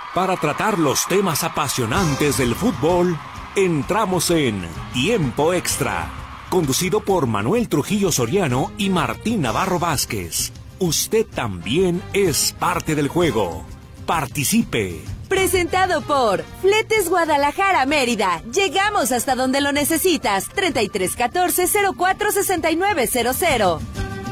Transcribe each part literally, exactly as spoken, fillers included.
Para tratar los temas apasionantes del fútbol, entramos en Tiempo Extra, conducido por Manuel Trujillo Soriano y Martín Navarro Vázquez. Usted también es parte del juego. Participe. Presentado por Fletes Guadalajara Mérida. Llegamos hasta donde lo necesitas. treinta y tres catorce cero cuatro sesenta y nueve cero cero.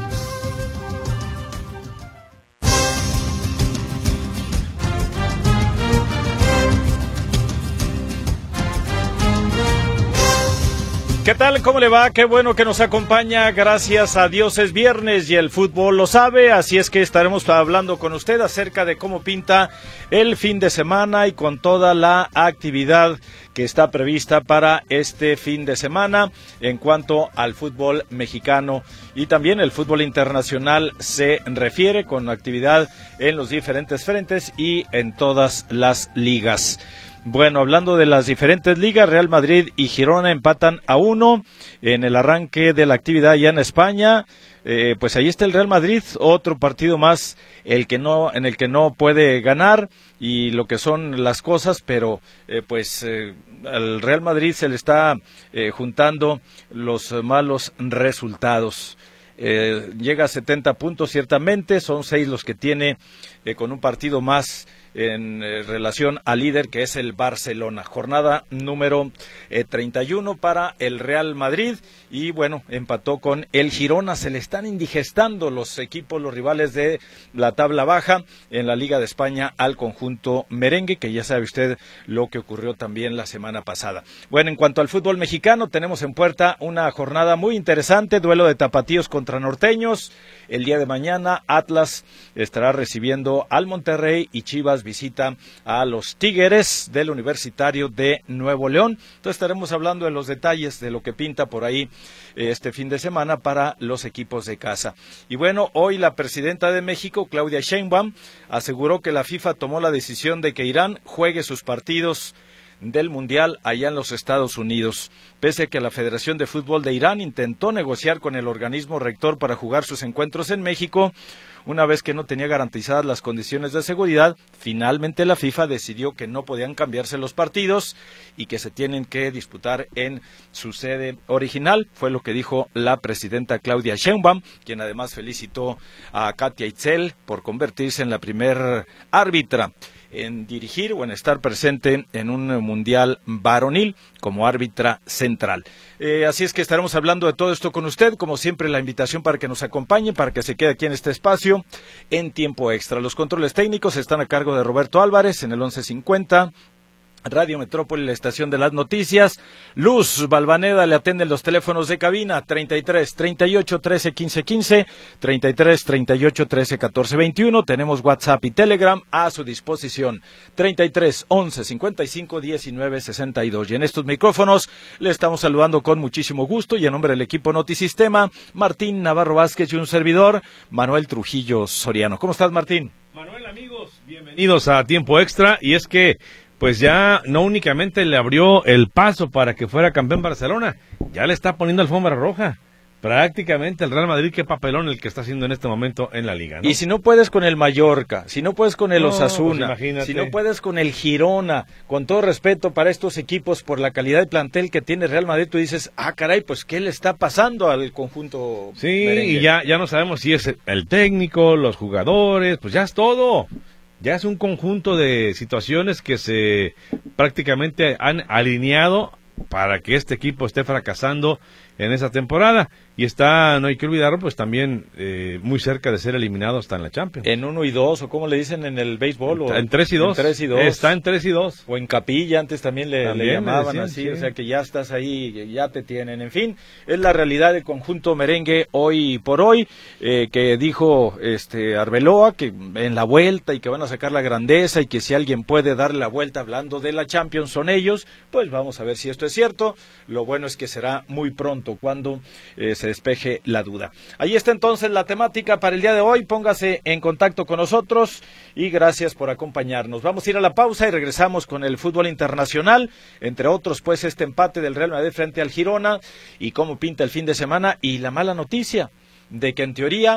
¿Qué tal? ¿Cómo le va? Qué bueno que nos acompaña. Gracias a Dios es viernes y el fútbol lo sabe. Así es que estaremos hablando con usted acerca de cómo pinta el fin de semana y con toda la actividad que está prevista para este fin de semana en cuanto al fútbol mexicano y también el fútbol internacional se refiere, con actividad en los diferentes frentes y en todas las ligas. Bueno, hablando de las diferentes ligas, Real Madrid y Girona empatan a uno en el arranque de la actividad ya en España. Eh, pues ahí está el Real Madrid, otro partido más el que no, en el que no puede ganar y lo que son las cosas, pero eh, pues eh, al Real Madrid se le está eh, juntando los malos resultados. Eh, llega a setenta puntos ciertamente, son seis los que tiene eh, con un partido más en eh, relación al líder que es el Barcelona. Jornada número eh, treinta y uno para el Real Madrid y bueno, empató con el Girona. Se le están indigestando los equipos, los rivales de la tabla baja en la Liga de España al conjunto merengue, que ya sabe usted lo que ocurrió también la semana pasada. Bueno, en cuanto al fútbol mexicano, tenemos en puerta una jornada muy interesante, duelo de tapatíos contra norteños. El día de mañana Atlas estará recibiendo al Monterrey y Chivas visita a los Tigres del Universitario de Nuevo León. Entonces estaremos hablando de los detalles de lo que pinta por ahí este fin de semana para los equipos de casa. Y bueno, hoy la presidenta de México, Claudia Sheinbaum, aseguró que la FIFA tomó la decisión de que Irán juegue sus partidos del Mundial allá en los Estados Unidos, pese a que la Federación de Fútbol de Irán intentó negociar con el organismo rector para jugar sus encuentros en México. Una vez que no tenía garantizadas las condiciones de seguridad, finalmente la FIFA decidió que no podían cambiarse los partidos y que se tienen que disputar en su sede original. Fue lo que dijo la presidenta Claudia Sheinbaum, quien además felicitó a Katia Itzel por convertirse en la primer árbitra en dirigir o en estar presente en un mundial varonil como árbitra central. Eh, así es que estaremos hablando de todo esto con usted, como siempre la invitación para que nos acompañe, para que se quede aquí en este espacio en tiempo extra. Los controles técnicos están a cargo de Roberto Álvarez en el once cincuenta. Radio Metrópoli, la estación de las noticias. Luz Balvaneda le atiende los teléfonos de cabina treinta y tres, treinta y ocho, trece, quince, quince, treinta y tres, treinta y ocho, trece, catorce, veintiuno. Tenemos WhatsApp y Telegram a su disposición treinta y tres, once, cincuenta y cinco, diecinueve, sesenta y dos. Y en estos micrófonos le estamos saludando con muchísimo gusto y en nombre del equipo Notisistema, Martín Navarro Vázquez y un servidor, Manuel Trujillo Soriano. ¿Cómo estás, Martín? Manuel, amigos, bienvenidos a Tiempo Extra. Y es que pues ya no únicamente le abrió el paso para que fuera campeón Barcelona, ya le está poniendo alfombra roja. Prácticamente el Real Madrid, qué papelón el que está haciendo en este momento en la Liga, ¿no? Y si no puedes con el Mallorca, si no puedes con el no, Osasuna, pues si no puedes con el Girona, con todo respeto para estos equipos por la calidad de plantel que tiene Real Madrid, tú dices, ah caray, pues ¿qué le está pasando al conjunto Sí, merengue? Y ya, ya no sabemos si es el técnico, los jugadores, pues ya es todo. Ya es un conjunto de situaciones que se prácticamente han alineado para que este equipo esté fracasando en esa temporada. Y está, no hay que olvidarlo, pues también eh, muy cerca de ser eliminado hasta en la Champions. En uno y dos, o como le dicen en el béisbol. O en tres y dos. En tres y dos. Está en tres y dos. O en Capilla, antes también le, también le llamaban decían, así, sí. O sea que ya estás ahí, ya te tienen. En fin, es la realidad del conjunto merengue hoy por hoy, eh, que dijo este Arbeloa que en la vuelta y que van a sacar la grandeza y que si alguien puede darle la vuelta hablando de la Champions son ellos. Pues vamos a ver si esto es cierto. Lo bueno es que será muy pronto cuando eh, se despeje la duda. Ahí está entonces la temática para el día de hoy. Póngase en contacto con nosotros y gracias por acompañarnos. Vamos a ir a la pausa y regresamos con el fútbol internacional, entre otros pues este empate del Real Madrid frente al Girona y cómo pinta el fin de semana y la mala noticia de que en teoría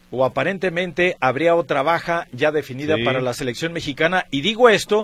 o aparentemente habría otra baja ya definida sí. para la selección mexicana. Y digo esto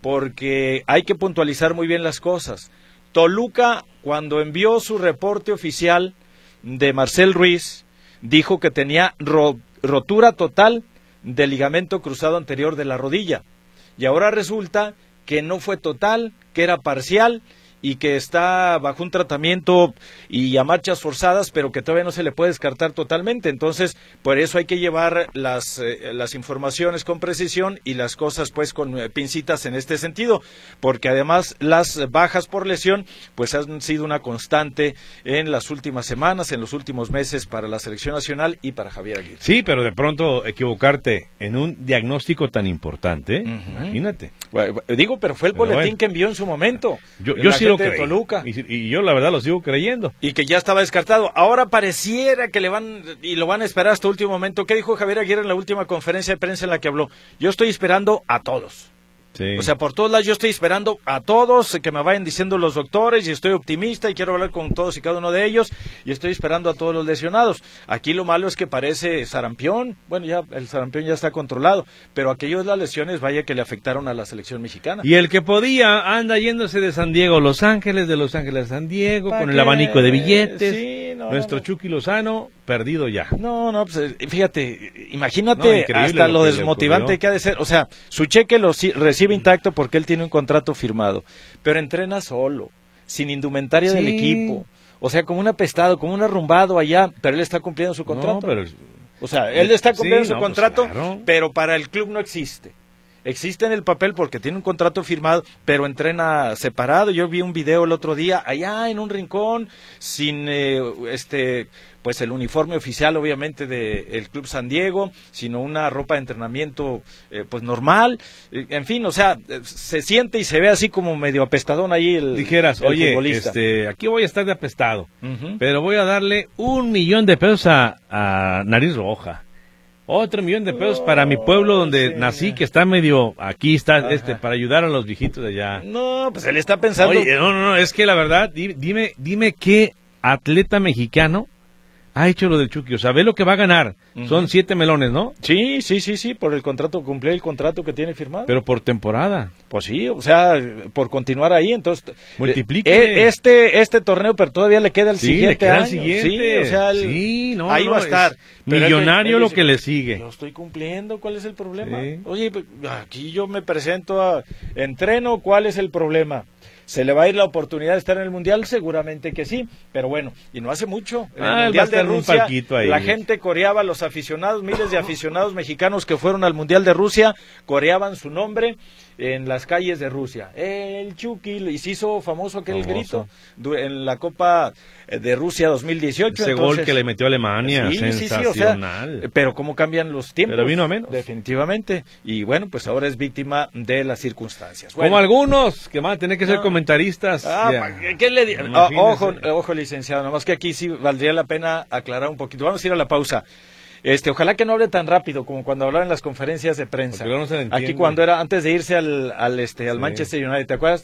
porque hay que puntualizar muy bien las cosas. Toluca, cuando envió su reporte oficial de Marcel Ruiz, dijo que tenía ro- rotura total del ligamento cruzado anterior de la rodilla. Y ahora resulta que no fue total, que era parcial y que está bajo un tratamiento y a marchas forzadas, pero que todavía no se le puede descartar totalmente. Entonces, por eso hay que llevar las, eh, las informaciones con precisión y las cosas pues con eh, pincitas en este sentido, porque además las bajas por lesión pues han sido una constante en las últimas semanas, en los últimos meses para la selección nacional y para Javier Aguirre. Sí, pero de pronto equivocarte en un diagnóstico tan importante, uh-huh. imagínate. Bueno, digo, pero fue el pero boletín bueno. que envió en su momento. Yo, yo sí lo creí. Toluca. Y, y yo la verdad lo sigo creyendo. Y que ya estaba descartado. Ahora pareciera que le van y lo van a esperar hasta el último momento. ¿Qué dijo Javier Aguirre en la última conferencia de prensa en la que habló? Yo estoy esperando a todos. Sí. O sea, por todos lados yo estoy esperando a todos que me vayan diciendo los doctores y estoy optimista y quiero hablar con todos y cada uno de ellos y estoy esperando a todos los lesionados. Aquí lo malo es que parece sarampión. Bueno, ya el sarampión ya está controlado, pero aquellos las lesiones vaya que le afectaron a la selección mexicana. Y el que podía anda yéndose de San Diego a Los Ángeles, de Los Ángeles a San Diego, con qué? el abanico de billetes. Sí, no, Nuestro no, no. Chucky Lozano perdido ya. No, no, pues fíjate, imagínate no, hasta lo, lo desmotivante que ha de ser. O sea, su cheque lo recibe intacto porque él tiene un contrato firmado, pero entrena solo, sin indumentaria sí. del equipo, o sea, como un apestado, como un arrumbado allá, pero él está cumpliendo su contrato. No, pero... O sea, él está cumpliendo sí, su no, contrato, pues claro. pero para el club no existe. Existe en el papel porque tiene un contrato firmado, pero entrena separado. Yo vi un video el otro día allá en un rincón, sin eh, este pues el uniforme oficial obviamente del Club San Diego, sino una ropa de entrenamiento eh, pues normal, eh, en fin, o sea, eh, se siente y se ve así como medio apestadón ahí el Dijeras, el oye, futbolista. este, aquí voy a estar de apestado, uh-huh. pero voy a darle un millón de pesos a, a Nariz Roja. Otro millón de pesos para mi pueblo donde sí. nací, que está medio, aquí está, Ajá. este, para ayudar a los viejitos de allá. No, pues él está pensando. Oye, no, no, no, es que la verdad, dime, dime qué atleta mexicano ha hecho lo del Chucky. O sea, ve lo que va a ganar. Uh-huh. Son siete melones, ¿no? Sí, sí, sí, sí, por el contrato, cumplir el contrato que tiene firmado. Pero por temporada. Pues sí, o sea, por continuar ahí, entonces. Multiplique. Eh, este, este torneo, pero todavía le queda el sí, siguiente le queda año. el siguiente. Sí, o sea, el, sí, no, ahí no, va a estar. Millonario él, él lo dice, que le sigue. Lo estoy cumpliendo, ¿cuál es el problema? Sí. Oye, aquí yo me presento a entreno, ¿cuál es el problema? ¿Se le va a ir la oportunidad de estar en el Mundial? Seguramente que sí, pero bueno, y no hace mucho. En ah, el Mundial de Rusia, ahí. la gente coreaba, los aficionados, miles de aficionados mexicanos que fueron al Mundial de Rusia, coreaban su nombre en las calles de Rusia. El Chucky, y se hizo famoso aquel famoso. grito en la Copa de Rusia dos mil dieciocho. Ese entonces, gol que le metió a Alemania, sí, sensacional. Sí, sí, o sea, pero cómo cambian los tiempos. Pero vino a menos. Definitivamente. Y bueno, pues ahora es víctima de las circunstancias. Bueno, como algunos que van a tener que ser no. comentaristas. Ah, yeah. ¿qué le di- oh, ojo, ojo, licenciado, nomás que aquí sí valdría la pena aclarar un poquito. Vamos a ir a la pausa. Este, ojalá que no hable tan rápido como cuando hablaba en las conferencias de prensa. No aquí cuando era antes de irse al, al este al sí. Manchester United, ¿te acuerdas?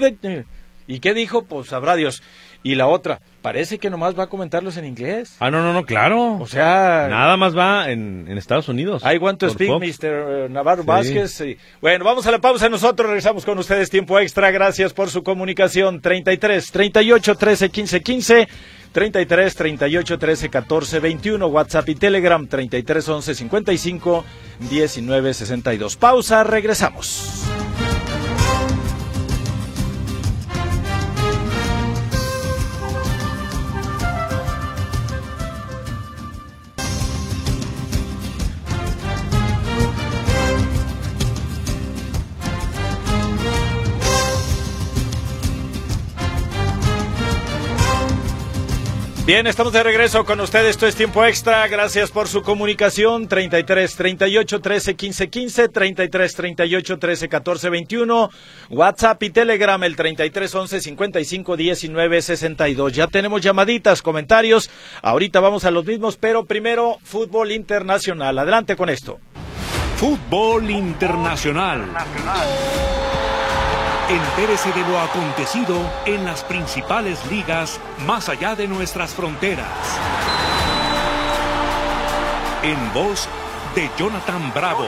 ¿Y qué dijo? Pues sabrá Dios. Y la otra, parece que nomás va a comentarlos en inglés. Ah, no, no, no, claro. O sea, nada más va en, en Estados Unidos. I want to speak, Fox. mister Navarro sí. Vázquez. Y, bueno, vamos a la pausa. Nosotros regresamos con ustedes. Tiempo extra. Gracias por su comunicación. treinta y tres, treinta y ocho, trece, quince, quince. treinta y tres, treinta y ocho, trece, catorce, veintiuno. WhatsApp y Telegram. treinta y tres, once, cincuenta y cinco, diecinueve, sesenta y dos. Pausa. Regresamos. Bien, estamos de regreso con ustedes, esto es Tiempo Extra, gracias por su comunicación, treinta y tres, treinta y ocho, trece, quince, quince, treinta y tres, treinta y ocho, trece, catorce, veintiuno, WhatsApp y Telegram, el treinta y tres, once, cincuenta y cinco, diecinueve, sesenta y dos. Ya tenemos llamaditas, comentarios, ahorita vamos a los mismos, pero primero, fútbol internacional, adelante con esto. Fútbol internacional. Entérese de lo acontecido en las principales ligas más allá de nuestras fronteras. en voz de Jonathan Bravo.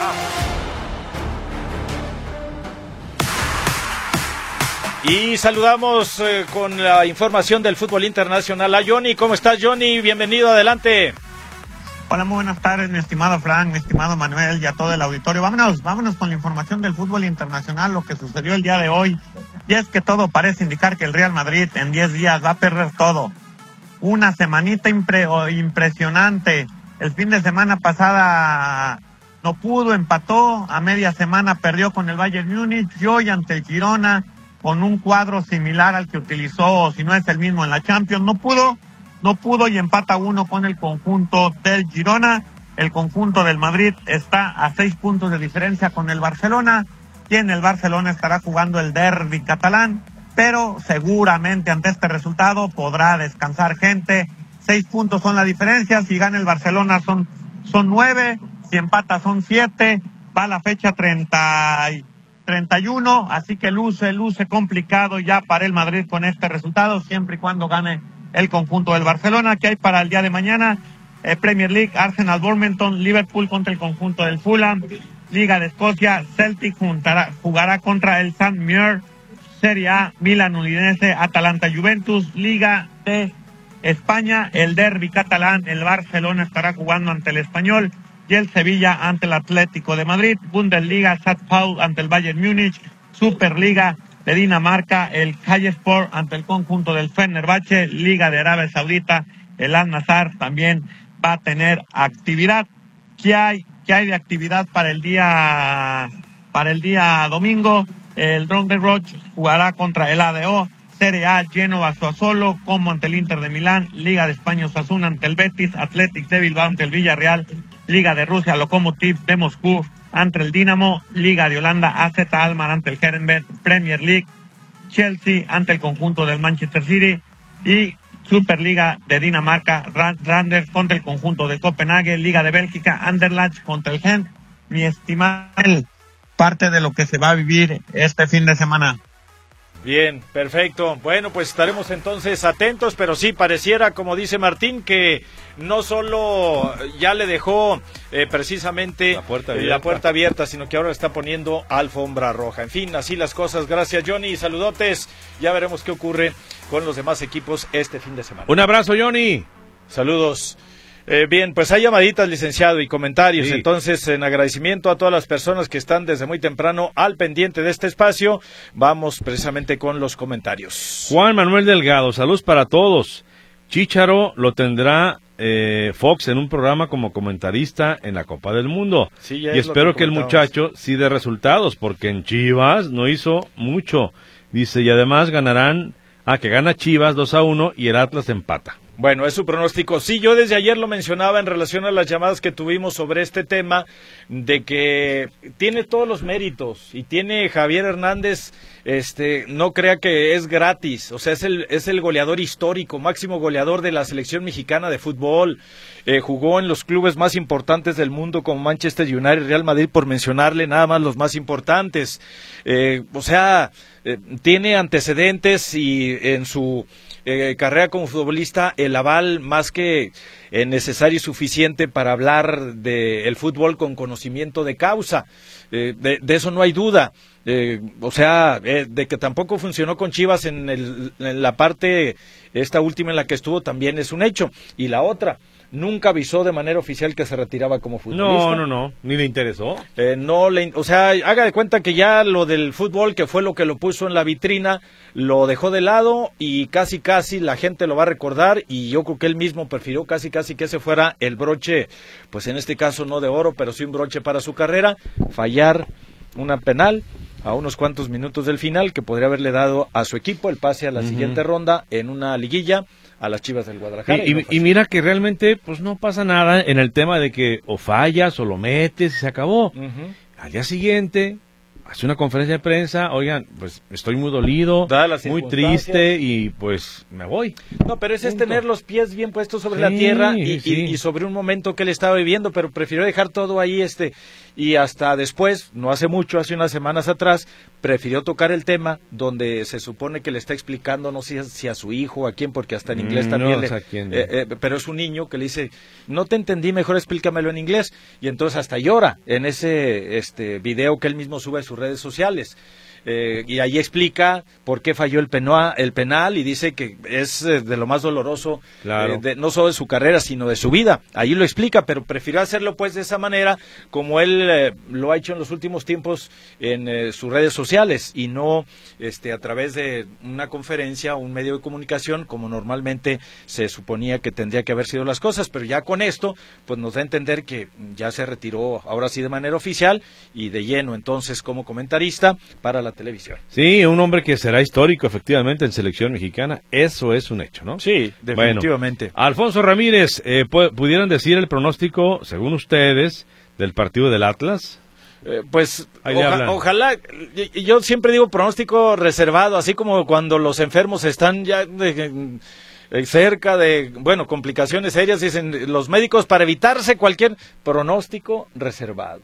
Y saludamos eh, con la información del fútbol internacional a Johnny. ¿Cómo estás, Johnny? Bienvenido, adelante. Hola, muy buenas tardes, mi estimado Frank, mi estimado Manuel y a todo el auditorio. Vámonos, vámonos con la información del fútbol internacional, lo que sucedió el día de hoy. Y es que todo parece indicar que el Real Madrid en diez días va a perder todo. Una semanita impre- impresionante. El fin de semana pasada no pudo, empató. A media semana perdió con el Bayern Múnich y hoy ante el Girona, con un cuadro similar al que utilizó, si no es el mismo en la Champions, no pudo, no pudo y empata uno con el conjunto del Girona. El conjunto del Madrid está a seis puntos de diferencia con el Barcelona, y en el Barcelona estará jugando el derbi catalán, pero seguramente ante este resultado podrá descansar gente. Seis puntos son la diferencia, si gana el Barcelona son, son nueve, si empata son siete, va la fecha treinta treinta y uno, así que luce, luce complicado ya para el Madrid con este resultado, siempre y cuando gane el conjunto del Barcelona. ¿Qué hay para el día de mañana? Eh, Premier League, Arsenal, Bournemouth, Liverpool contra el conjunto del Fulham, Liga de Escocia, Celtic juntará, jugará contra el St. Mirren, Serie A, Milan Udinese, Atalanta Juventus, Liga de España, el derbi catalán, el Barcelona estará jugando ante el Español y el Sevilla ante el Atlético de Madrid. Bundesliga, Sankt Pauli ante el Bayern Múnich, Superliga de Dinamarca, el Kayserispor ante el conjunto del Fenerbahce, Liga de Arabia Saudita, el Al-Nassr también va a tener actividad. ¿Qué hay, qué hay de actividad para el día para el día domingo? El Dronten Roach jugará contra el A D O, Serie A, Genoa Sassuolo, como ante el Inter de Milán, Liga de España Osasuna ante el Betis, Athletic de Bilbao ante el Villarreal, Liga de Rusia Lokomotiv de Moscú ante el Dinamo, Liga de Holanda A Z Alkmaar ante el Herenveen, Premier League, Chelsea ante el conjunto del Manchester City y Superliga de Dinamarca, Randers contra el conjunto de Copenhague, Liga de Bélgica, Anderlecht contra el Gent. Mi estimado, parte de lo que se va a vivir este fin de semana. Bien, perfecto. Bueno, pues estaremos entonces atentos, pero sí pareciera, como dice Martín, que no solo ya le dejó eh, precisamente la puerta, eh, la puerta abierta, sino que ahora está poniendo alfombra roja. En fin, así las cosas. Gracias, Johnny. Saludotes. Ya veremos qué ocurre con los demás equipos este fin de semana. Un abrazo, Johnny. Saludos. Eh, bien, pues hay llamaditas, licenciado, y comentarios. Sí. Entonces, en agradecimiento a todas las personas que están desde muy temprano al pendiente de este espacio, vamos precisamente con los comentarios. Juan Manuel Delgado, saludos para todos. Chícharo lo tendrá eh, Fox en un programa como comentarista en la Copa del Mundo. Sí, ya y es espero lo que, que el muchacho sí dé resultados, porque en Chivas no hizo mucho. Dice, y además ganarán, ah, que gana Chivas dos a uno y el Atlas empata. Bueno, es su pronóstico. Sí, yo desde ayer lo mencionaba en relación a las llamadas que tuvimos sobre este tema, de que tiene todos los méritos y tiene Javier Hernández, este, no crea que es gratis, o sea, es el, es el goleador histórico, máximo goleador de la selección mexicana de fútbol, eh, jugó en los clubes más importantes del mundo como Manchester United, Real Madrid, por mencionarle nada más los más importantes, eh, o sea, eh, tiene antecedentes y en su Eh, carrera como futbolista, el aval más que eh, necesario y suficiente para hablar del fútbol con conocimiento de causa. Eh, de, de eso no hay duda. Eh, o sea, eh, de que tampoco funcionó con Chivas en, el, en la parte, esta última en la que estuvo, también es un hecho. Y la otra, nunca avisó de manera oficial que se retiraba como futbolista. No, no, no, ni le interesó. Eh, no le, o sea, haga de cuenta que ya lo del fútbol, que fue lo que lo puso en la vitrina, lo dejó de lado y casi casi la gente lo va a recordar, y yo creo que él mismo prefirió casi casi que ese fuera el broche, pues en este caso no de oro, pero sí un broche para su carrera, fallar una penal a unos cuantos minutos del final que podría haberle dado a su equipo el pase a la uh-huh. siguiente ronda en una liguilla a las Chivas del Guadalajara. Y, y, no y mira que realmente pues no pasa nada en el tema de que o fallas o lo metes y se acabó. Uh-huh. Al día siguiente hace una conferencia de prensa, oigan, pues estoy muy dolido, muy triste y pues me voy. No, pero ese Punto. Es tener los pies bien puestos sobre sí, la tierra y, sí. y, y sobre un momento que él estaba viviendo, pero prefirió dejar todo ahí, este, y hasta después, no hace mucho, hace unas semanas atrás, prefirió tocar el tema donde se supone que le está explicando, no sé si a su hijo o a quién, porque hasta en inglés Mm, también, no le, sé a quién. eh, eh, pero es un niño que le dice, no te entendí, mejor explícamelo en inglés, y entonces hasta llora en ese este video que él mismo sube a sus redes sociales. Eh, y ahí explica por qué falló el, penua, el penal y dice que es eh, de lo más doloroso, Claro. eh, de, no solo de su carrera, sino de su vida. Ahí lo explica, pero prefirió hacerlo pues de esa manera, como él eh, lo ha hecho en los últimos tiempos en eh, sus redes sociales, y no este a través de una conferencia o un medio de comunicación, como normalmente se suponía que tendría que haber sido las cosas. Pero ya con esto, pues nos da a entender que ya se retiró, ahora sí de manera oficial, y de lleno entonces como comentarista para la televisión. Sí, un hombre que será histórico efectivamente en selección mexicana, eso es un hecho, ¿no? Sí, definitivamente. Bueno, Alfonso Ramírez, eh, pu- ¿pudieran decir el pronóstico, según ustedes, del partido del Atlas? Eh, pues Ahí le oja- hablan. ojalá, y- y yo siempre digo pronóstico reservado, así como cuando los enfermos están ya de- eh, cerca de, bueno, complicaciones serias, dicen los médicos, para evitarse cualquier pronóstico reservado.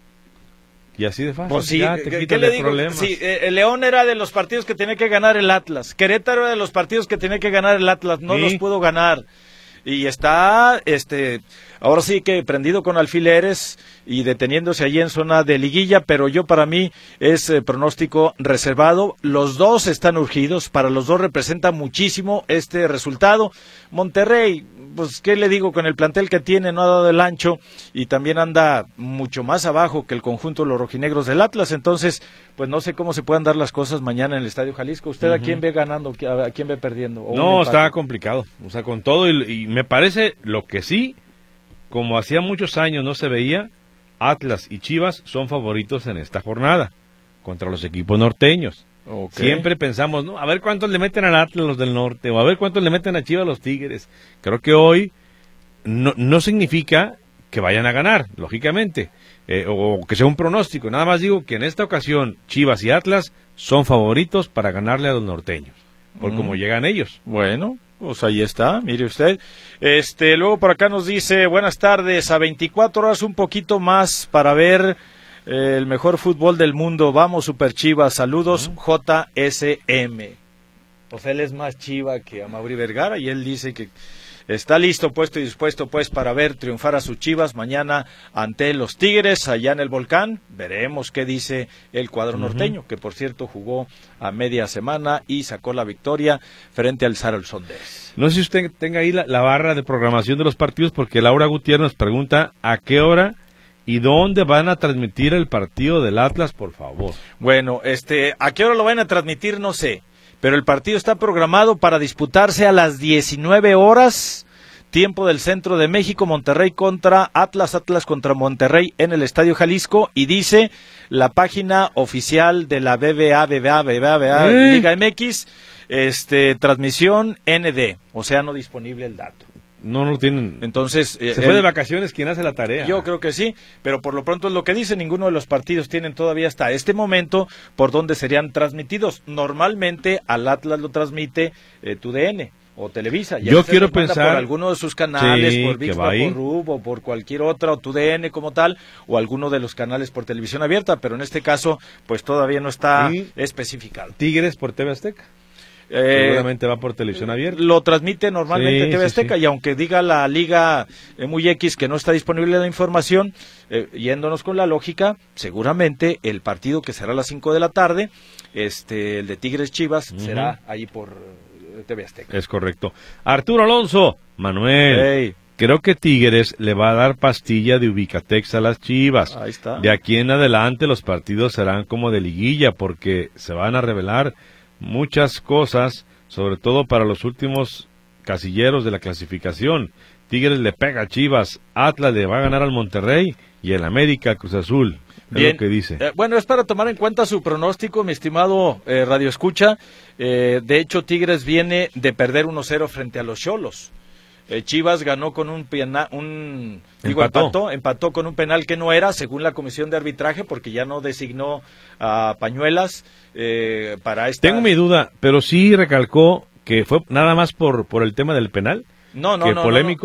Y así de fácil, Pues sí, ya te ¿qué, quitas qué le de digo? problemas. Sí, eh, el León era de los partidos que tenía que ganar el Atlas. Querétaro era de los partidos que tenía que ganar el Atlas. No Sí. los pudo ganar. Y está, este, ahora sí que prendido con alfileres y deteniéndose allí en zona de liguilla, pero yo para mí es eh, pronóstico reservado. Los dos están urgidos, para los dos representa muchísimo este resultado. Monterrey, pues qué le digo, con el plantel que tiene no ha dado el ancho y también anda mucho más abajo que el conjunto de los rojinegros del Atlas, entonces pues no sé cómo se puedan dar las cosas mañana en el Estadio Jalisco. ¿Usted a quién ve ganando, a quién ve perdiendo? ¿O un No, empate? está complicado, o sea, con todo, y, y me parece lo que sí, como hacía muchos años no se veía, Atlas y Chivas son favoritos en esta jornada, contra los equipos norteños. Ok. Siempre pensamos, no, a ver cuántos le meten al Atlas los del norte, o a ver cuántos le meten a Chivas los Tigres. Creo que hoy no, no significa que vayan a ganar, lógicamente, eh, o que sea un pronóstico. Nada más digo que en esta ocasión Chivas y Atlas son favoritos para ganarle a los norteños, por Mm. cómo llegan ellos. Bueno, pues ahí está, mire usted. Este, luego por acá nos dice, buenas tardes, a veinticuatro horas un poquito más para ver eh, el mejor fútbol del mundo. Vamos, Super Chivas, saludos, J S M. Pues él es más chiva que a Mauri Vergara y él dice que está listo, puesto y dispuesto pues para ver triunfar a sus Chivas mañana ante los Tigres allá en el Volcán. Veremos qué dice el cuadro norteño, que por cierto jugó a media semana y sacó la victoria frente al Sarol Sonders. No sé si usted tenga ahí la, la barra de programación de los partidos, porque Laura Gutiérrez nos pregunta a qué hora y dónde van a transmitir el partido del Atlas, por favor. Bueno, este, ¿a qué hora lo van a transmitir? No sé, pero el partido está programado para disputarse a las diecinueve horas, tiempo del centro de México, Monterrey contra Atlas, Atlas contra Monterrey en el Estadio Jalisco, y dice la página oficial de la B B A, B B A, B B A, B B A, ¿Eh? Liga M X, este, transmisión N D, o sea, no disponible el dato. No, no tienen. Entonces, eh, Se fue el- de vacaciones, ¿quién hace la tarea? yo creo que sí, pero por lo pronto es lo que dice, ninguno de los partidos tienen todavía hasta este momento por donde serían transmitidos. Normalmente al Atlas lo transmite eh, T U D N o Televisa. Y a Yo veces quiero los manda pensar- por alguno de sus canales, Sí, por que ViX, va ahí. por Rub o por cualquier otra, o T U D N como tal, o alguno de los canales por televisión abierta, pero en este caso pues todavía no está Sí. especificado. Tigres por T V Azteca. Eh, Seguramente va por televisión abierta. Lo transmite normalmente Sí, T V sí, Azteca, sí. y aunque diga la Liga eh, muy X que no está disponible la información, eh, yéndonos con la lógica, seguramente el partido que será a las cinco de la tarde, este, el de Tigres Chivas, Ujú. será ahí por eh, T V Azteca. Es correcto. Arturo Alonso, Manuel. Ey, Creo que Tigres le va a dar pastilla de Ubicatex a las Chivas. ahí está. De aquí en adelante los partidos serán como de liguilla, porque se van a revelar muchas cosas, sobre todo para los últimos casilleros de la clasificación. Tigres le pega a Chivas, Atlas le va a ganar al Monterrey y el América a Cruz Azul. Es Bien. lo que dice. Eh, bueno, es para tomar en cuenta su pronóstico, mi estimado eh, Radio Escucha. Eh, de hecho, Tigres viene de perder uno cero frente a los Xolos. Eh, Chivas ganó con un penal, un, digo, Empató. empató, empató con un penal que no era, según la comisión de arbitraje, porque ya no designó a Pañuelas eh, para esta... Tengo mi duda, pero sí recalcó que fue nada más por, por el tema del penal, no, no, que no, no, polémico. no.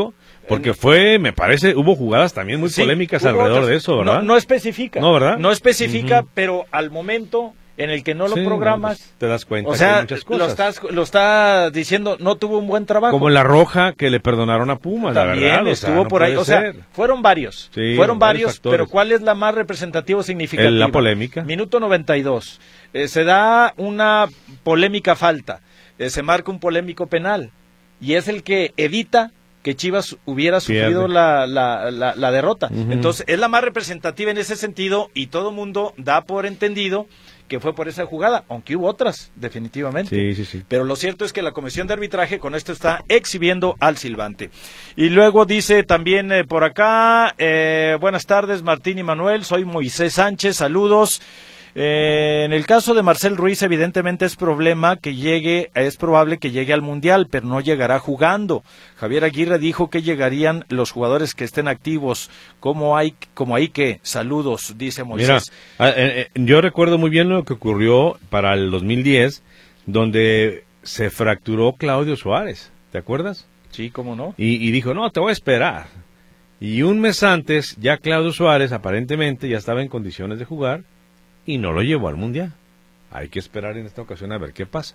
Porque fue, me parece, hubo jugadas también muy sí, polémicas alrededor otras, de eso, ¿verdad? No, no especifica. No, ¿verdad? No especifica, Uh-huh. pero al momento en el que no lo sí, programas, no, pues, te das cuenta o sea, que hay muchas cosas. Lo, estás, lo está diciendo, no tuvo un buen trabajo. Como la roja que le perdonaron a Pumas, También la verdad. estuvo o sea, no por ahí, o sea, ser. fueron varios, Sí, fueron varios, factores. pero ¿cuál es la más representativa o significativa? El, la polémica. Minuto noventa y dos, eh, se da una polémica falta, eh, se marca un polémico penal, y es el que evita que Chivas hubiera sufrido la, la, la, la derrota. Uh-huh. Entonces, es la más representativa en ese sentido, y todo mundo da por entendido que fue por esa jugada, aunque hubo otras, definitivamente. Sí, sí, sí. Pero lo cierto es que la comisión de arbitraje con esto está exhibiendo al silbante. Y luego dice también eh, por acá, eh, buenas tardes Martín y Manuel, soy Moisés Sánchez, saludos. Eh, en el caso de Marcel Ruiz, evidentemente es problema que llegue, es probable que llegue al Mundial, pero no llegará jugando. Javier Aguirre dijo que llegarían los jugadores que estén activos, como hay, como hay que, saludos, dice Moisés. Mira, eh, eh, yo recuerdo muy bien lo que ocurrió para el dos mil diez, donde se fracturó Claudio Suárez, ¿te acuerdas? Sí, cómo no. Y, y dijo, no, te voy a esperar. Y un mes antes, ya Claudio Suárez aparentemente ya estaba en condiciones de jugar, y no lo llevó al Mundial. Hay que esperar en esta ocasión a ver qué pasa.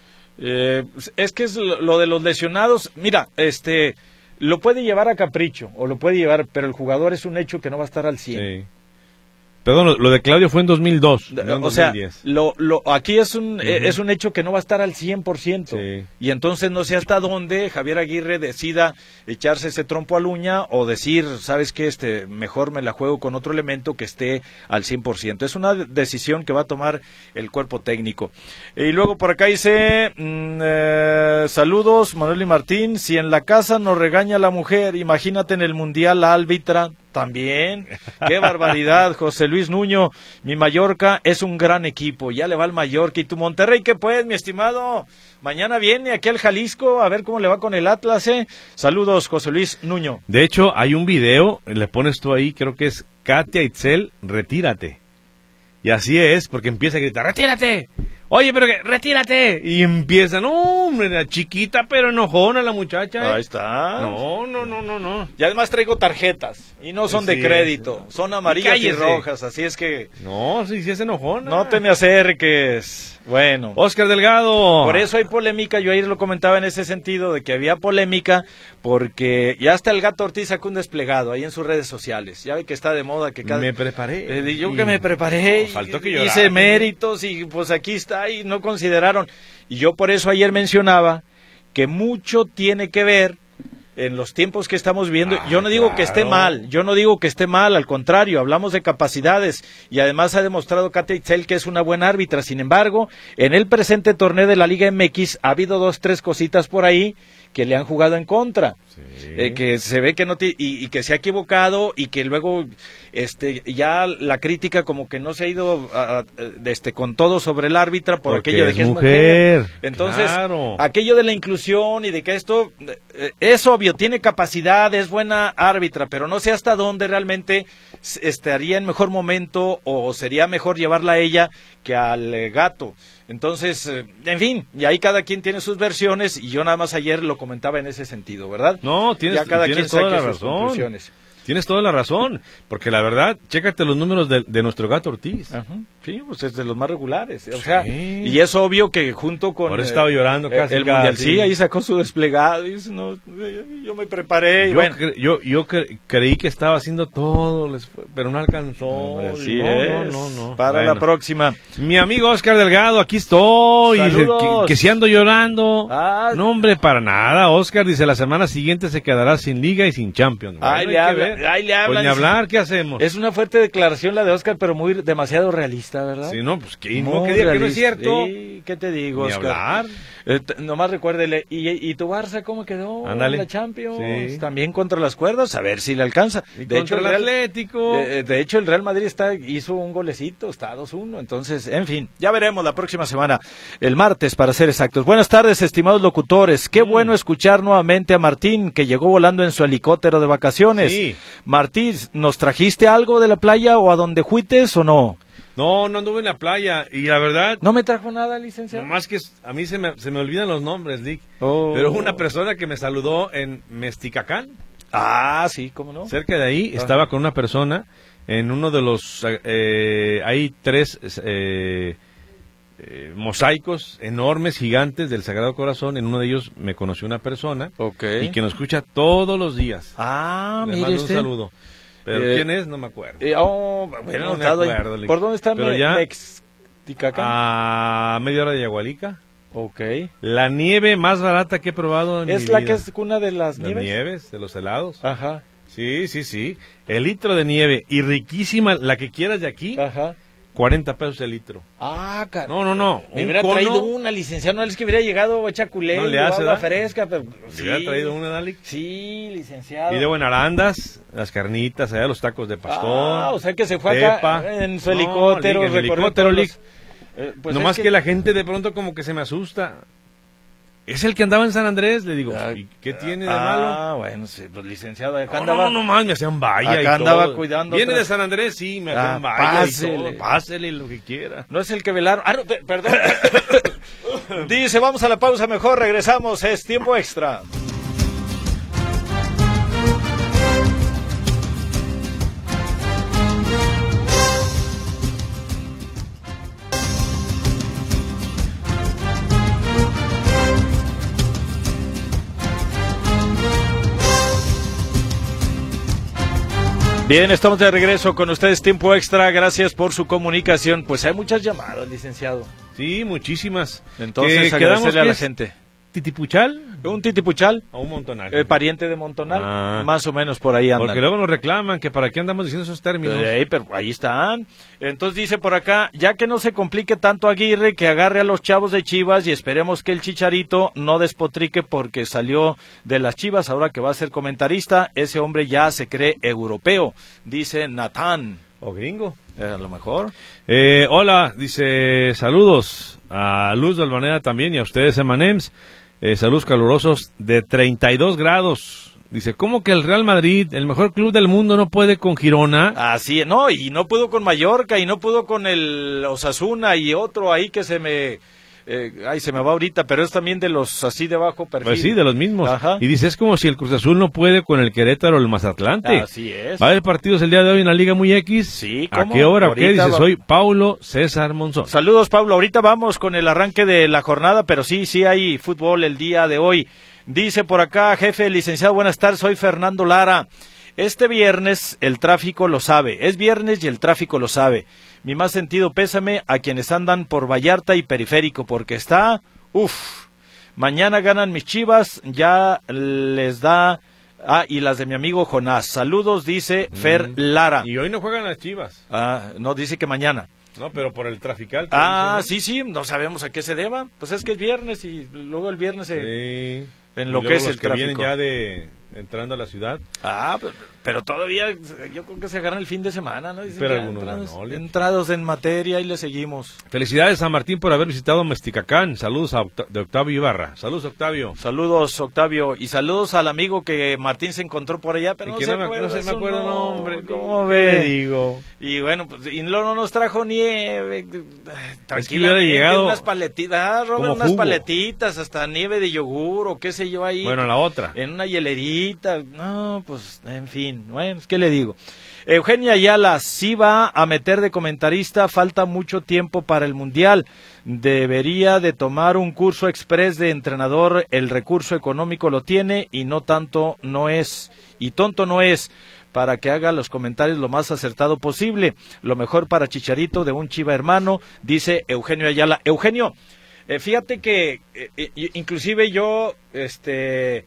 Eh, es que es lo, lo de los lesionados. Mira, este, lo puede llevar a capricho, o lo puede llevar, pero el jugador es un hecho que no va a estar al cien. Sí. Perdón, lo, lo de Claudio fue en dos mil dos, no en o dos mil diez. sea, lo, lo, aquí es un, uh-huh. es un hecho que no va a estar al cien por ciento. Sí. Y entonces no sé hasta dónde Javier Aguirre decida echarse ese trompo al uña o decir, ¿sabes qué? Este, mejor me la juego con otro elemento que esté al cien por ciento. Es una decisión que va a tomar el cuerpo técnico. Y luego por acá dice, mmm, eh, saludos Manuel y Martín, si en la casa nos regaña la mujer, imagínate en el Mundial la árbitra. También, qué barbaridad, José Luis Nuño, mi Mallorca es un gran equipo, ya le va al Mallorca, y tu Monterrey, ¿qué pues, mi estimado? Mañana viene aquí al Jalisco, a ver cómo le va con el Atlas, ¿eh? Saludos, José Luis Nuño. De hecho, hay un video, le pones tú ahí, creo que es Katia Itzel, retírate. Y así es, porque empieza a gritar, retírate. Oye, pero que, retírate. Y empieza, no, hombre, la chiquita, pero enojona la muchacha. ¿eh? Ahí está. No, no, no, no, no. Y además traigo tarjetas, y no son sí, de crédito, es. son amarillas y, y rojas, así es que... No, sí, sí es enojona. No te me acerques. Bueno. Oscar Delgado. Por eso hay polémica, yo ayer lo comentaba en ese sentido, de que había polémica, porque ya hasta el Gato Ortiz sacó un desplegado ahí en sus redes sociales. Ya ve que está de moda que cada... Me preparé. Eh, yo que me preparé, no, faltó que y, llorara, hice méritos, y pues aquí está, y no consideraron. Y yo por eso ayer mencionaba que mucho tiene que ver en los tiempos que estamos viviendo. Ah, yo no digo claro. que esté mal, yo no digo que esté mal, al contrario, hablamos de capacidades, y además ha demostrado Katia Itzel que es una buena árbitra. Sin embargo, en el presente torneo de la Liga M X ha habido dos, tres cositas por ahí que le han jugado en contra. Sí. Eh, que se ve que no t- y, y que se ha equivocado, y que luego este ya la crítica como que no se ha ido a, a, este con todo sobre el árbitra por Porque aquello de es que es mujer. mujer. Entonces, claro. aquello de la inclusión y de que esto eh, es obvio, tiene capacidad, es buena árbitra, pero no sé hasta dónde realmente estaría en mejor momento, o sería mejor llevarla a ella que al eh, Gato. Entonces, eh, en fin, y ahí cada quien tiene sus versiones, y yo nada más ayer lo comentaba en ese sentido, ¿verdad? No, tienes, ya cada tienes quien toda la saque sus razón. conclusiones. Tienes toda la razón, porque la verdad, chécate los números de, de nuestro Gato Ortiz. Ajá. Sí, pues es de los más regulares. O sea, sí. Y es obvio que junto con... Por eso estaba llorando casi. El, el Mundial, sí, ahí sacó su desplegado, y dice, no, yo me preparé. Y yo, bueno. cre- yo, yo cre- creí que estaba haciendo todo, les fue, pero no alcanzó. Así no, es. no, no, no. Para Bueno. la próxima. Mi amigo Oscar Delgado, aquí estoy. Saludos. Que, que si ando llorando. Ah. No, hombre, para nada. Oscar dice, la semana siguiente se quedará sin liga y sin Champions. Ahí Bueno, le hay que hablan, ver. ahí le Pues hablan. ni hablar, ¿qué hacemos? Es una fuerte declaración la de Oscar, pero muy demasiado realista, ¿verdad? Sí, no, pues que, Muy no, que diga que no es realista. cierto. Sí, ¿qué te digo, Ni Oscar? hablar. Eh, t- nomás recuérdele, ¿y, ¿y tu Barça cómo quedó Ándale. en la Champions? Sí. También contra las cuerdas, a ver si le alcanza. Y De contra hecho, el el Real, Atlético. eh, de hecho, el Real Madrid está hizo un golecito, está dos uno, entonces, en fin, ya veremos la próxima semana, el martes para ser exactos. Buenas tardes, estimados locutores, qué mm. bueno escuchar nuevamente a Martín, que llegó volando en su helicóptero de vacaciones. Sí. Martín, ¿nos trajiste algo de la playa o a donde fuites o no? No, no anduve en la playa y la verdad... ¿No me trajo nada, licenciado? Nomás que a mí se me, se me olvidan los nombres, Lick. Oh. Pero una persona que me saludó en Mesticacán. Ah, sí, ¿cómo no? Cerca de ahí, Ajá. estaba con una persona en uno de los... Eh, hay tres eh, eh, mosaicos enormes, gigantes del Sagrado Corazón. En uno de ellos me conoció una persona Ok. y que nos escucha todos los días. Ah, Le mire mando un usted. saludo. Pero Eh, ¿quién es? No me acuerdo. Eh, oh, bueno, No me notado ahí. acuerdo, le- ¿Por dónde está pero Me- ya- Mexticacán? A media hora de Yagualica. Ok. La nieve más barata que he probado en ¿Es mi la vida. que es cuna de las Las nieves? nieves, de los helados. Ajá, Sí, sí, sí. El litro de nieve y riquísima, la que quieras de aquí, ajá. cuarenta pesos el litro. Ah, car... No, no, no. Me un hubiera cono, traído una, licenciado, no es que hubiera llegado hecha culé, No le hace, agua ¿da? fresca, pero... ¿Le hubiera traído una, Dali? Sí, licenciado. Y luego en Arandas, las carnitas, allá los tacos de pastor. Ah, o sea que se fue tepa. acá en su No, helicóptero, Lick, en recorrió helicóptero, todos Lick. los- Eh, pues Nomás es que... la gente de pronto como que se me asusta. ¿Es el que andaba en San Andrés? Le digo, Ah, ¿y qué tiene de ah, malo? bueno, sí, pues licenciado, acá No, andaba... no, no, más, me hacían vaya Acá y andaba todo. cuidando Viene otras- de San Andrés, sí, me Ah, hacían vaya pásele. y todo. Pásele lo que quiera. No es el que velaron. Ah, no, pe- perdón. Dice, vamos a la pausa, mejor regresamos, es tiempo extra. Bien, estamos de regreso con ustedes, tiempo extra, gracias por su comunicación. Pues hay muchas llamadas, licenciado. Sí, muchísimas. Entonces, ¿Qué- agradecerle quedamos a que la es gente. ¿Titipuchal? Un titipuchal, O un montonaje. eh, pariente de Montonal, Ah. más o menos por ahí andan. Porque luego nos reclaman que para qué andamos diciendo esos términos. Eh, pero ahí están. Entonces dice por acá, ya que no se complique tanto Aguirre, que agarre a los chavos de Chivas y esperemos que el Chicharito no despotrique porque salió de las Chivas, ahora que va a ser comentarista, ese hombre ya se cree europeo, dice Natán. O gringo. Eh, a lo mejor. Eh, hola, dice saludos a Luz de Albanera también y a ustedes, Emanems. Eh, saludos calurosos de treinta y dos grados. Dice, ¿cómo que el Real Madrid, el mejor club del mundo, no puede con Girona? Así, no, y no pudo con Mallorca, y no pudo con el Osasuna, y otro ahí que se me... Eh, ay, se me va ahorita, pero es también de los así de bajo perfil. Pues sí, de los mismos. Ajá. Y dice, es como si el Cruz Azul no puede con el Querétaro o el Mazatlante. Así es. Va a haber partidos el día de hoy en la Liga Muy X. Sí, ¿A ¿cómo? qué hora o qué? Ahorita Dice, va- soy Paulo César Monzón. Saludos, Pablo. Ahorita vamos con el arranque de la jornada, pero sí, sí hay fútbol el día de hoy. Dice por acá, jefe, licenciado, buenas tardes, soy Fernando Lara. Este viernes el tráfico lo sabe, es viernes y el tráfico lo sabe. Mi más sentido pésame a quienes andan por Vallarta y Periférico, porque está, uff, mañana ganan mis Chivas, ya les da, ah, y las de mi amigo Jonás. Saludos, dice Fer Lara. Y hoy no juegan las Chivas. Ah, no, dice que mañana. No, pero por el trafical. que Ah, dicen, sí, sí, no sabemos a qué se deba. Pues es que es viernes y luego el viernes ¿no? se... Sí. En Y lo que luego es los el que vienen tráfico. ya de entrando a la ciudad. Ah, pero, pero todavía yo creo que se agarran el fin de semana, ¿no? Dicen Pero ya algunos entrados, no, le- entrados en materia y le seguimos. Felicidades a Martín por haber visitado Mesticacán. Saludos a Octa- de Octavio Ibarra. Saludos, Octavio. Saludos, Octavio, y saludos al amigo que Martín se encontró por allá, pero Y no que se no me- acuerda no se me su acuerda el nombre. ¿Cómo ¿Qué ve? le digo? Y bueno, pues, y no, no nos trajo nieve. hubiera llegado unas paletitas, ah, Robert, como unas jugo. paletitas, hasta nieve de yogur o qué sé yo ahí. Bueno, la otra. En una hielerita, no, pues, en fin, bueno, ¿qué le digo? Eugenia Ayala, sí va a meter de comentarista, falta mucho tiempo para el Mundial, debería de tomar un curso express de entrenador, el recurso económico lo tiene y no tanto no es, y tonto no es, para que haga los comentarios lo más acertado posible, lo mejor para Chicharito de un Chiva hermano, dice Eugenio Ayala. Eugenio, eh, fíjate que eh, eh, inclusive yo, este...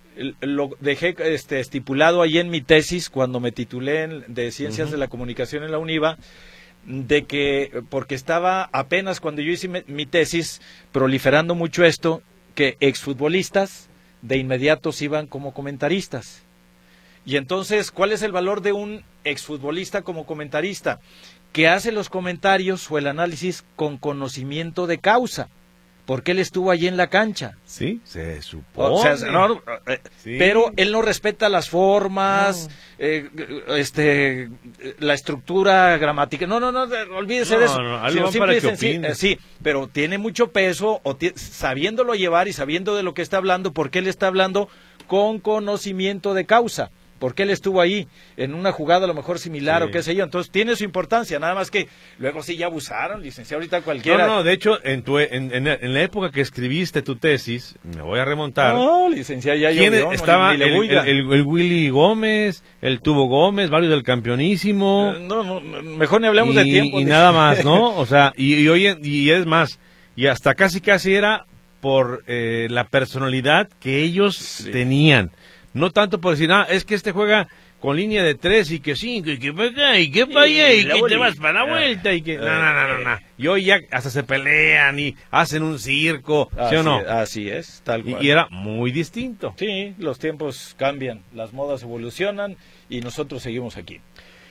lo dejé este, estipulado ahí en mi tesis cuando me titulé en, de Ciencias uh-huh. de la Comunicación en la UNIVA, de que, porque estaba apenas cuando yo hice mi, mi tesis, proliferando mucho esto, que exfutbolistas de inmediato se iban como comentaristas. Y entonces, ¿cuál es el valor de un exfutbolista como comentarista? Que hace los comentarios o el análisis con conocimiento de causa. Porque él estuvo allí en la cancha. Sí, se supone. O sea, no, eh, sí. Pero él no respeta las formas, no. eh, este, la estructura gramática. No, no, no, olvídese no, de eso. No, algo sí, para que opine. Eh, sí, pero tiene mucho peso, o t- sabiéndolo llevar y sabiendo de lo que está hablando, porque él está hablando con conocimiento de causa, porque él estuvo ahí en una jugada a lo mejor similar sí. o qué sé yo, entonces tiene su importancia, nada más que luego sí ya abusaron, licenciado, ahorita cualquiera. No, no, de hecho, en tu en, en, en la época que escribiste tu tesis, me voy a remontar. No, licenciado, ya ¿quién llovió, estaba? No, ni, el, ni el, el, el Willy Gómez, el Tubo Gómez, varios del campeonísimo. Eh, no, no, mejor ni hablemos y, de tiempo. Y nada más, ¿no? O sea, y, y hoy y es más, y hasta casi casi era por eh, la personalidad que ellos sí. tenían. No tanto por decir, ah, es que este juega con línea de tres y que cinco y que para acá y que para allá y, y que te vas para la vuelta y que no, no, no, no, no. Y hoy ya hasta se pelean y hacen un circo, ¿sí o no? Así es, tal cual. Y, y era muy distinto. Sí, los tiempos cambian, las modas evolucionan y nosotros seguimos aquí.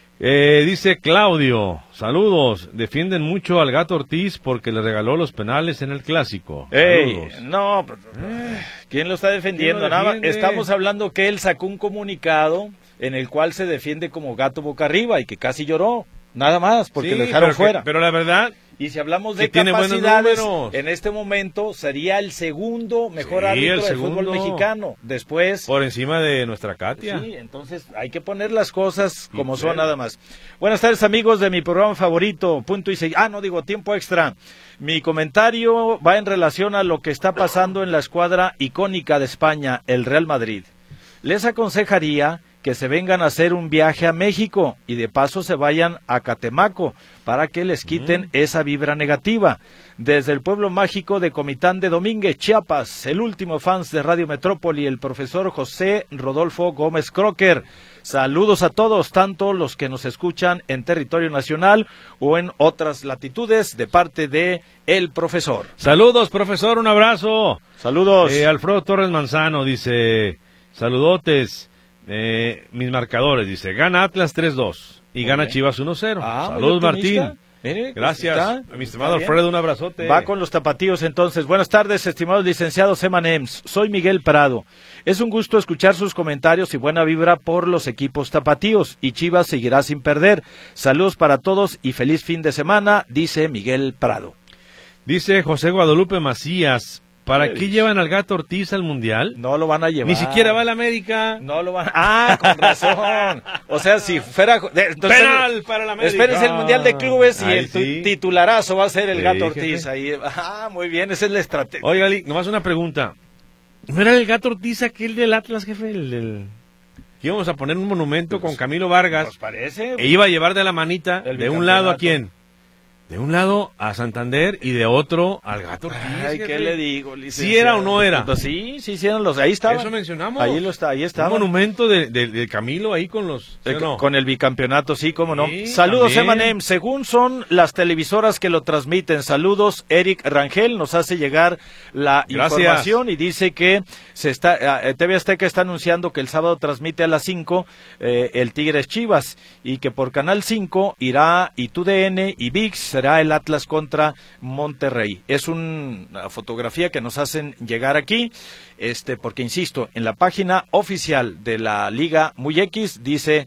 Eh, dice Claudio, saludos, defienden mucho al Gato Ortiz porque le regaló los penales en el Clásico. Ey, no, ¿quién lo está defendiendo? ¿Quién lo Nada, defiende? estamos hablando que él sacó un comunicado en el cual se defiende como gato boca arriba y que casi lloró, nada más, porque sí, lo dejaron pero fuera. Que, pero la verdad... Y si hablamos de tiene capacidades, en este momento sería el segundo mejor sí, árbitro el del segundo, fútbol mexicano. Después... Por encima de nuestra Katia. Sí, entonces hay que poner las cosas como sí, son claro. nada más. Buenas tardes, amigos de mi programa favorito, Punto y Seguido. Ah, no, digo, Tiempo Extra. Mi comentario va en relación a lo que está pasando en la escuadra icónica de España, el Real Madrid. Les aconsejaría que se vengan a hacer un viaje a México y de paso se vayan a Catemaco para que les quiten mm. esa vibra negativa. Desde el pueblo mágico de Comitán de Domínguez, Chiapas, el último fans de Radio Metrópoli, el profesor José Rodolfo Gómez Crocker. Saludos a todos, tanto los que nos escuchan en territorio nacional o en otras latitudes, de parte de el profesor. Saludos, profesor, un abrazo. Saludos. Eh, Alfredo Torres Manzano dice, saludotes. Eh, mis marcadores, dice, gana Atlas tres dos y gana okay. Chivas uno cero. Ah, saludos, Martín. Mire, Gracias, está, mi estimado Alfredo, un abrazote. Va con los tapatíos entonces. Buenas tardes, estimados licenciados Emanems. Soy Miguel Prado. Es un gusto escuchar sus comentarios y buena vibra por los equipos tapatíos. Y Chivas seguirá sin perder. Saludos para todos y feliz fin de semana, dice Miguel Prado. Dice José Guadalupe Macías. ¿Para qué llevan al Gato Ortiz al Mundial? No lo van a llevar. Ni siquiera va a la América. No lo van a... Ah, con razón. O sea, si fuera... Entonces, penal para la América. Espérense el Mundial de Clubes y Ay, el sí. titularazo va a ser el sí, Gato Ortiz. jefe. Ahí. Ah, muy bien, esa es la estrategia. Oiga, nomás una pregunta. ¿No era el Gato Ortiz aquel del Atlas, jefe? El del... Íbamos a poner un monumento pues, con Camilo Vargas. Pues parece. E iba a llevar de la manita de un lado a quién. De un lado a Santander y de otro al Gato Ortiz. Ay, ¿qué le digo, licenciado? ¿Sí era o no era? Sí, sí, sí eran los, ahí estaba. Eso mencionamos. Ahí lo está, ahí está. Un monumento de, de, de Camilo ahí con los... ¿sí no? Con el bicampeonato, sí, cómo no. Sí, saludos, Emanem. Según son las televisoras que lo transmiten, saludos, Eric Rangel nos hace llegar la Gracias. información y dice que se está, eh, T V Azteca está anunciando que el sábado transmite a las cinco eh, el Tigres Chivas y que por Canal cinco irá y T U D N y V I X será el Atlas contra Monterrey. Es un, una fotografía que nos hacen llegar aquí, este, porque insisto, en la página oficial de la Liga Muy X dice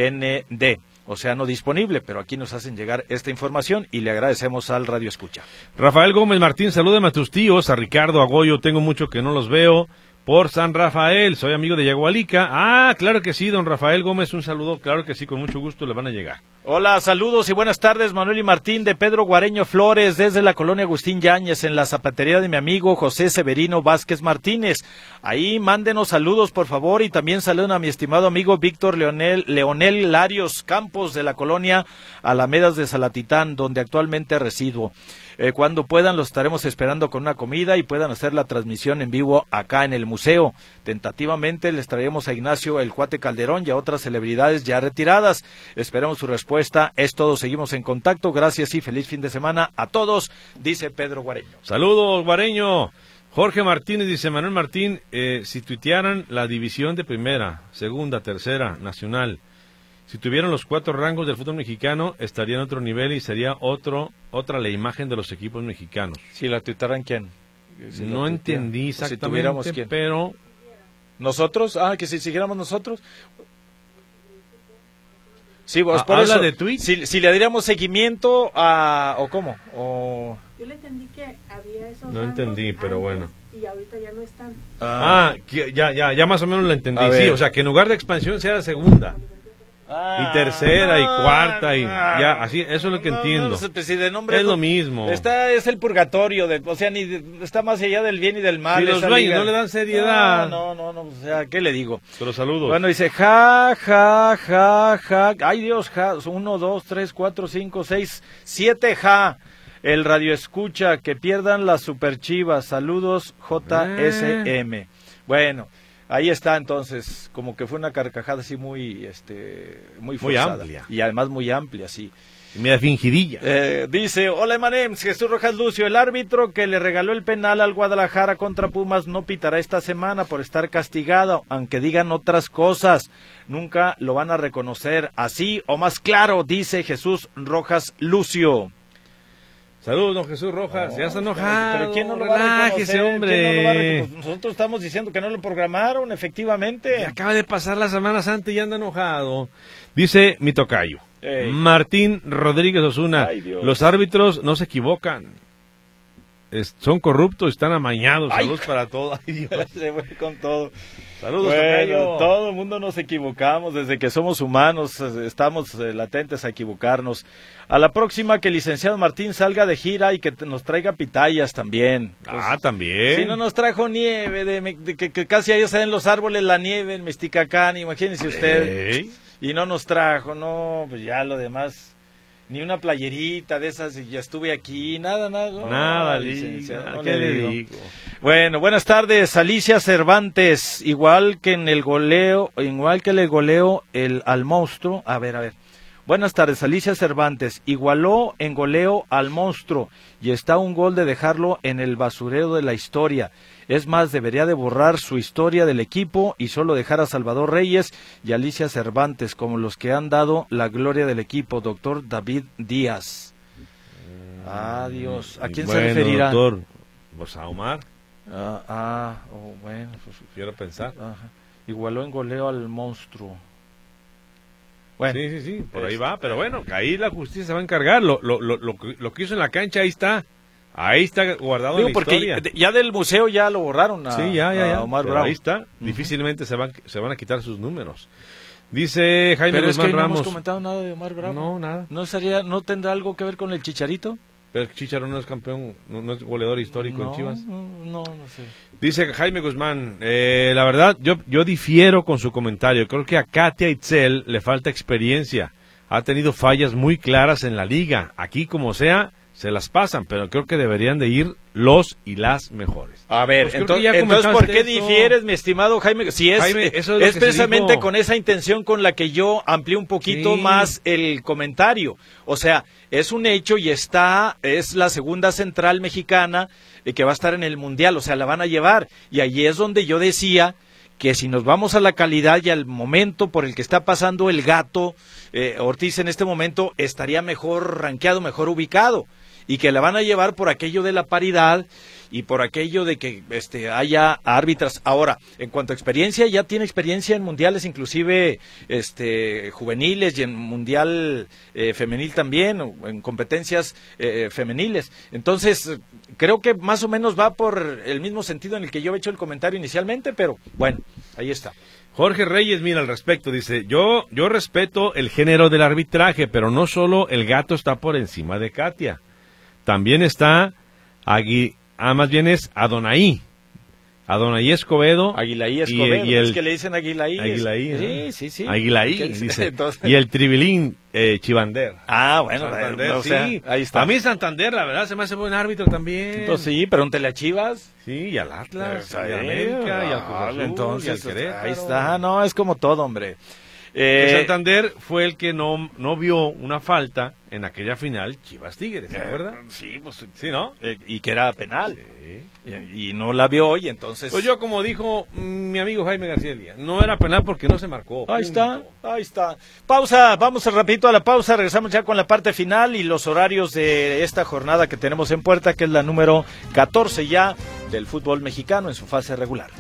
N D, o sea, no disponible, pero aquí nos hacen llegar esta información y le agradecemos al Radio Escucha. Rafael Gómez Martín, salúdame a tus tíos, a Ricardo, a Goyo, tengo mucho que no los veo. Por San Rafael, soy amigo de Yagualica. Ah, claro que sí, don Rafael Gómez, un saludo, claro que sí, con mucho gusto le van a llegar. Hola, saludos y buenas tardes, Manuel y Martín, de Pedro Guareño Flores, desde la colonia Agustín Yáñez, en la zapatería de mi amigo José Severino Vázquez Martínez. Ahí mándenos saludos, por favor, y también saluden a mi estimado amigo Víctor Leonel, Leonel Larios Campos, de la colonia Alamedas de Salatitán, donde actualmente resido. Eh, cuando puedan los estaremos esperando con una comida y puedan hacer la transmisión en vivo acá en el museo. Tentativamente les traeremos a Ignacio el Cuate Calderón y a otras celebridades ya retiradas. Esperemos su respuesta. Es todo, seguimos en contacto. Gracias y feliz fin de semana a todos, dice Pedro Guareño. Saludos, Guareño. Jorge Martínez dice, Manuel Martín, eh, si tuitearan la división de primera, segunda, tercera, nacional, si tuvieran los cuatro rangos del fútbol mexicano, estaría en otro nivel y sería otro otra la imagen de los equipos mexicanos. Si la tuitaran, ¿quién? Si no entendí exactamente, si ¿quién? Pero... ¿Nosotros? Ah, que si siguiéramos nosotros. Sí, pues ah, por ¿habla eso, de tweet? Si, si le diéramos seguimiento a... ¿O cómo? O... Yo le entendí que había esos No entendí, pero bueno. Y y ahorita ya no están. Ah, que ya, ya, ya más o menos lo entendí. A Sí, ver. o sea, que en lugar de expansión sea la segunda. Ah, Y tercera y no, cuarta y no, ya, así, eso es lo que no, entiendo. no, pues, si de nombre Es no- lo mismo. Está, es el purgatorio, de, o sea, ni de- está más allá del bien y del mal. Si los esa dueños liga. no le dan seriedad. No, no, no, no, o sea, ¿qué le digo? Pero saludos. Bueno, dice ja, ja, ja, ja. Ay, Dios, ja. Uno, dos, tres, cuatro, cinco, seis, siete ja. El radio escucha, que pierdan las superchivas. Saludos, J S M. Bueno, ahí está entonces, como que fue una carcajada así muy, este, muy Muy forzada. amplia. Y además muy amplia, sí. Media fingidilla. Eh, dice, hola Emanems, Jesús Rojas Lucio, el árbitro que le regaló el penal al Guadalajara contra Pumas no pitará esta semana por estar castigado, aunque digan otras cosas, nunca lo van a reconocer, así o más claro, dice Jesús Rojas Lucio. Saludos, don Jesús Rojas. ya está enojado. Pero ¿quién no lo va a Relájese, reconocer? hombre. ¿Quién no lo va a reconocer? Nosotros estamos diciendo que no lo programaron, efectivamente. Acaba de pasar la Semana Santa y ya anda enojado. Dice mi tocayo. Ey. Martín Rodríguez Osuna. Ay, Dios. Los árbitros no se equivocan. Es- son corruptos, están amañados. Ay. Saludos para todos. Ay, Dios. Se fue con todo. Saludos, Bueno, tocayo. todo el mundo nos equivocamos, desde que somos humanos eh, estamos eh, latentes a equivocarnos. A la próxima que el licenciado Martín salga de gira y que te- nos traiga pitayas también. Ah, también. Si no nos trajo nieve, de, me- de que, que casi ahí se ven los árboles la nieve en Mesticacán, imagínense usted. Ey. Y no nos trajo, no, pues ya lo demás, ni una playerita de esas, y ya estuve aquí, nada, nada. no, Nada, licenciado, liga, no ¿qué le le digo. digo? Bueno, buenas tardes, Alicia Cervantes, igual que en el goleo, igual que el goleo el, al monstruo, a ver, a ver. Buenas tardes, Alicia Cervantes, igualó en goleo al monstruo y está a un gol de dejarlo en el basurero de la historia. Es más, debería de borrar su historia del equipo y solo dejar a Salvador Reyes y Alicia Cervantes como los que han dado la gloria del equipo, doctor David Díaz. Adiós. ¿A quién Bueno, se referirá? doctor, pues a Omar, Ah, ah, oh, bueno, pues, quiero pensar. ajá. Igualó en goleo al monstruo. Bueno, Sí, sí, sí, por ahí es- va, pero bueno, que ahí la justicia se va a encargar. Lo, lo, lo, lo, que- lo que hizo en la cancha, ahí está. Ahí está guardado digo en la porque historia. ya, ya del museo ya lo borraron a, Sí, ya, ya, a ya. Omar Pero Bravo. ahí está. Difícilmente se van, se van a quitar sus números. Dice Jaime Pero es que Guzmán hoy no Ramos. hemos comentado nada de Omar Bravo. No, nada. ¿No sería, no tendrá algo que ver con el Chicharito? Pero Chicharo no es campeón, no, no es goleador histórico no, en Chivas. No, no, no sé. Dice Jaime Guzmán, eh, la verdad, yo, yo difiero con su comentario. Creo que a Katia Itzel le falta experiencia. Ha tenido fallas muy claras en la liga. Aquí, como sea, se las pasan, pero creo que deberían de ir los y las mejores. A ver, Pues creo entonces, que ya entonces ¿por comentaste qué esto. difieres, mi estimado Jaime? Si es, Jaime, eso es lo es que se precisamente dijo. con esa intención con la que yo amplié un poquito Sí. más el comentario. O sea, es un hecho y está, es la segunda central mexicana eh, que va a estar en el Mundial, o sea, la van a llevar. Y allí es donde yo decía que si nos vamos a la calidad y al momento por el que está pasando el Gato, eh, Ortiz en este momento estaría mejor rankeado, mejor ubicado. Y que la van a llevar por aquello de la paridad y por aquello de que este haya árbitras. Ahora, en cuanto a experiencia, ya tiene experiencia en mundiales, inclusive este juveniles y en mundial eh, femenil también, o en competencias eh, femeniles. Entonces, eh, creo que más o menos va por el mismo sentido en el que yo he hecho el comentario inicialmente, pero bueno, ahí está. Jorge Reyes, mira, al respecto, dice, yo, yo respeto el género del arbitraje, pero no solo el Gato está por encima de Katia. También está, Agui, ah, más bien es Adonai, Adonai Escobedo. Aguilaí y- Escobedo, y el- es que le dicen Aguilaí. Aguilaí, sí, ¿no? sí, sí. Aguilaí, ¿Qué- dice. entonces- Y el Tribilín eh, Chivander. Ah, bueno, Santander, o sea, sí. ahí está. A mí Santander, la verdad, se me hace buen árbitro también. Entonces, sí, pregúntele a Chivas. Sí, y al Atlas, y Ahí, a América, y al Cruz ah, Azul, entonces, y al Querétaro. ahí está, no, es como todo, hombre. Que Eh, Santander fue el que no, no vio una falta en aquella final Chivas Tigres, ¿se acuerda? Sí, pues, Sí, ¿no? eh, y que era penal. Sí. Y, y no la vio hoy, entonces... Pues yo, como dijo mm, mi amigo Jaime García Díaz, no era penal porque no se marcó. Ahí está, punto. ahí está. Pausa, vamos rapidito a la pausa, regresamos ya con la parte final y los horarios de esta jornada que tenemos en puerta, que es la número catorce ya del fútbol mexicano en su fase regular.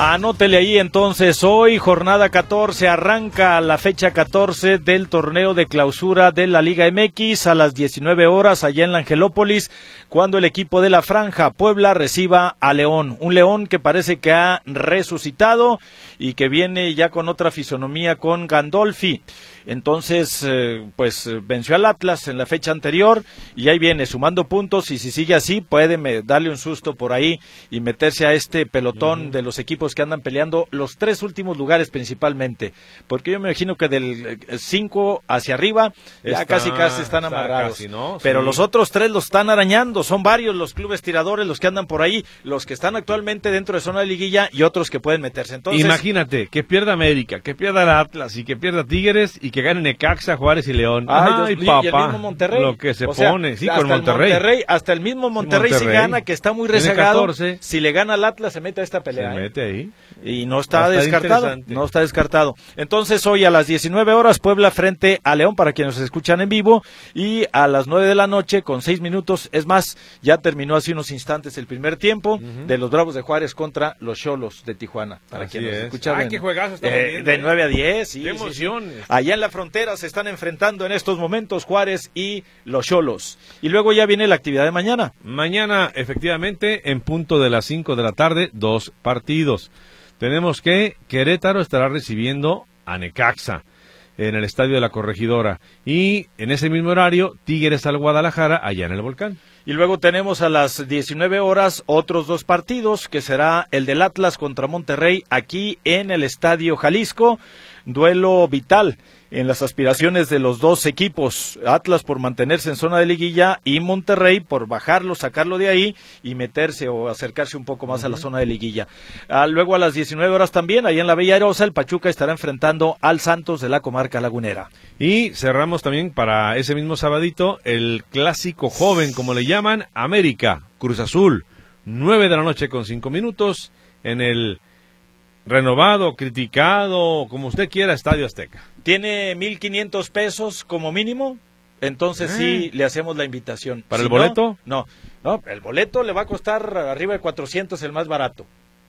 Anótele ahí entonces, hoy jornada catorce, arranca la fecha catorce del torneo de clausura de la Liga M X a las diecinueve horas allá en la Angelópolis, cuando el equipo de la Franja Puebla reciba a León, un León que parece que ha resucitado y que viene ya con otra fisonomía con Gandolfi. Entonces, eh, pues venció al Atlas en la fecha anterior y ahí viene sumando puntos, y si sigue así puede me, darle un susto por ahí y meterse a este pelotón uh-huh. de los equipos que andan peleando los tres últimos lugares principalmente, porque yo me imagino que del cinco hacia arriba ya está, casi casi están amarrados, casi, ¿no? Pero sí. Los otros tres los están arañando, son varios los clubes tiradores los que andan por ahí, los que están actualmente dentro de zona de liguilla y otros que pueden meterse. Entonces, imagínate, que pierda América, que pierda el Atlas y que pierda Tigres y que gane Necaxa, Juárez y León. Ay, Dios, papá, y el mismo Monterrey. Lo que se o sea, pone, sí, con Monterrey. Monterrey. Hasta el mismo Monterrey, Monterrey si gana, que está muy rezagado, si le gana al Atlas se mete a esta pelea. Se ¿eh? mete ahí. Y no está descartado, no está descartado. Entonces hoy a las diecinueve horas Puebla frente a León para quienes nos escuchan en vivo, y a las nueve de la noche con seis minutos, es más, ya terminó hace unos instantes el primer tiempo uh-huh. de los Bravos de Juárez contra los Xolos de Tijuana. Para Así quienes es. nos escuchan. Ay, qué juegazo estamos eh, viendo, de ¿eh? nueve a diez, sí, qué sí, emoción. Sí. Allá en la frontera se están enfrentando en estos momentos Juárez y los Xolos. Y luego ya viene la actividad de mañana. Mañana, efectivamente, en punto de las cinco de la tarde, dos partidos. Tenemos que Querétaro estará recibiendo a Necaxa en el Estadio de la Corregidora. Y en ese mismo horario, Tigres al Guadalajara, allá en el Volcán. Y luego tenemos a las diecinueve horas otros dos partidos, que será el del Atlas contra Monterrey aquí en el Estadio Jalisco. Duelo vital en las aspiraciones de los dos equipos, Atlas por mantenerse en zona de liguilla y Monterrey por bajarlo, sacarlo de ahí y meterse o acercarse un poco más uh-huh. a la zona de liguilla. Ah, luego a las diecinueve horas también, ahí en la Bella Airosa, el Pachuca estará enfrentando al Santos de la comarca lagunera. Y cerramos también para ese mismo sabadito el clásico joven, como le llaman, América, Cruz Azul, nueve de la noche con cinco minutos en el renovado, criticado, como usted quiera, Estadio Azteca. Tiene mil quinientos pesos como mínimo, entonces eh. sí le hacemos la invitación. ¿Para si el boleto? No, no, no, el boleto le va a costar arriba de cuatrocientos, el más barato.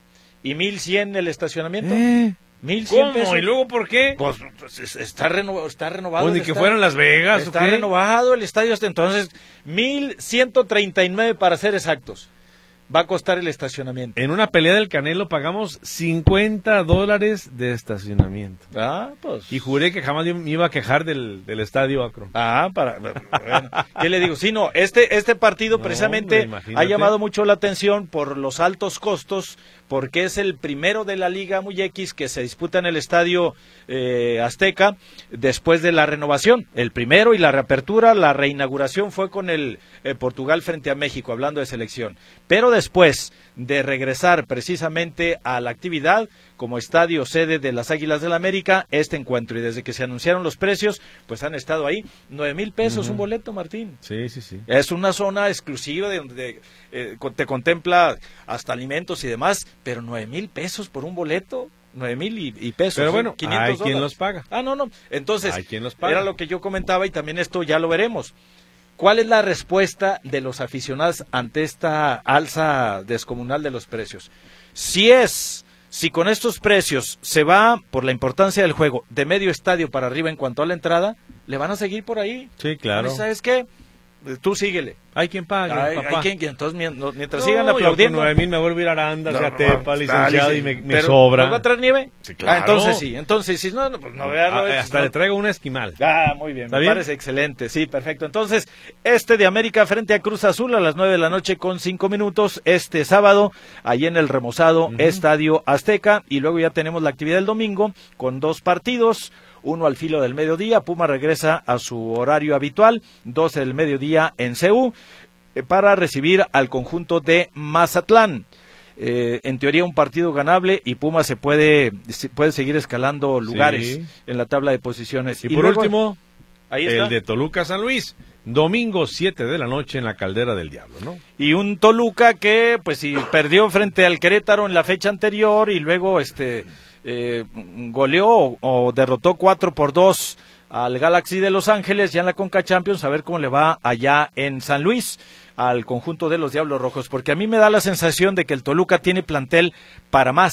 ¿Y mil cien el estacionamiento? Eh. mil cien ¿Cómo? pesos. ¿Y luego por qué? Pues está, reno, está renovado. Pues ni que fueran Las Vegas. Está renovado el estadio hasta entonces, mil ciento treinta y nueve para ser exactos. Va a costar el estacionamiento. En una pelea del Canelo pagamos cincuenta dólares de estacionamiento. Ah, pues. Y juré que jamás me iba a quejar del, del estadio Akron. Ah, para. Bueno, ¿qué le digo? Sí, no, este, este partido no, precisamente hombre, ha llamado mucho la atención por los altos costos, porque es el primero de la Liga Muy X que se disputa en el Estadio eh, Azteca después de la renovación. El primero y la reapertura, la reinauguración fue con el eh, Portugal frente a México, hablando de selección. Pero después de regresar precisamente a la actividad como estadio sede de las Águilas del América, este encuentro, y desde que se anunciaron los precios, pues han estado ahí, nueve mil pesos uh-huh. un boleto, Martín. Sí, sí, sí. Es una zona exclusiva de donde eh, te contempla hasta alimentos y demás, pero nueve mil pesos por un boleto. Nueve mil y, y pesos. Pero bueno, quinientos hay quien dólares. los paga. Ah, no, no. Entonces, hay quien los paga. Era lo que yo comentaba y también esto ya lo veremos. ¿Cuál es la respuesta de los aficionados ante esta alza descomunal de los precios? Si es, si con estos precios se va, por la importancia del juego, de medio estadio para arriba en cuanto a la entrada, le van a seguir por ahí. Sí, claro. ¿Sabes qué? Tú síguele. Hay quien paga, hay, papá. Hay quien, quien, entonces mientras no, sigan aplaudiendo. nueve mil me vuelvo a ir a Arandas, no, a Tepa, no, licenciado, dale, y me, me pero, sobra. ¿nos va a traer nieve? Sí, claro. Ah, entonces sí, entonces sí, no, no, pues no, ah, no hasta no. le traigo un esquimal. Ah, muy bien, me bien? parece excelente, sí, perfecto. Entonces, este de América frente a Cruz Azul a las nueve de la noche con cinco minutos, este sábado, ahí en el remozado uh-huh. Estadio Azteca, y luego ya tenemos la actividad del domingo con dos partidos. Uno al filo del mediodía, Puma regresa a su horario habitual, doce del mediodía en C U, eh, para recibir al conjunto de Mazatlán. Eh, en teoría un partido ganable y Puma se puede, se puede seguir escalando lugares sí. en la tabla de posiciones. Y, y por luego, último, ahí está. El de Toluca San Luis, domingo siete de la noche en la Caldera del Diablo, ¿no? Y un Toluca que, pues, si perdió frente al Querétaro en la fecha anterior y luego, este... Eh, goleó o, o derrotó cuatro por dos al Galaxy de Los Ángeles ya en la Conca Champions, a ver cómo le va allá en San Luis al conjunto de los Diablos Rojos, porque a mí me da la sensación de que el Toluca tiene plantel para más